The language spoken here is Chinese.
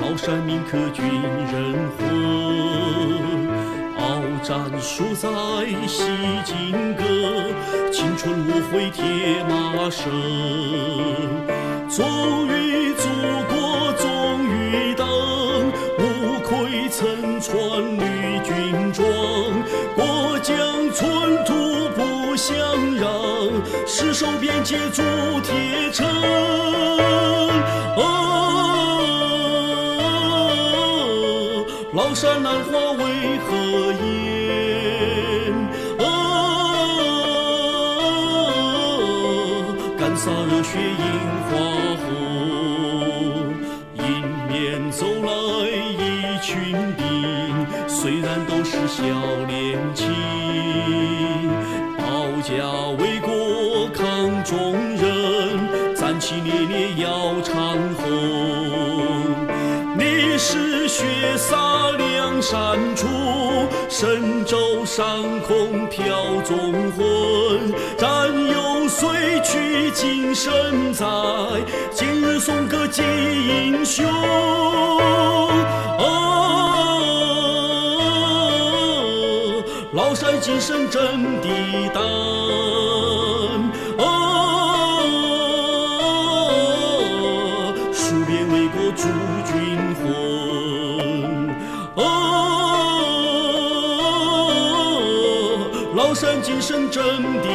高山铭刻军人魂，鏖战书在西荆戈，青春无悔铁马身。忠于祖国忠于党，无愧曾传绿军装。过江寸土不相让，誓守边界筑铁城。崂山南华为何言？敢洒热血映花红。迎面走来一群兵，虽然都是小年轻，保家卫国抗众人，战旗烈烈耀长虹。你是血洒梁山处，神州上空飘纵魂。战有虽去今生在，今日颂歌记英雄。崂山精神真地胆，戍边为国铸军魂。崂山精神真地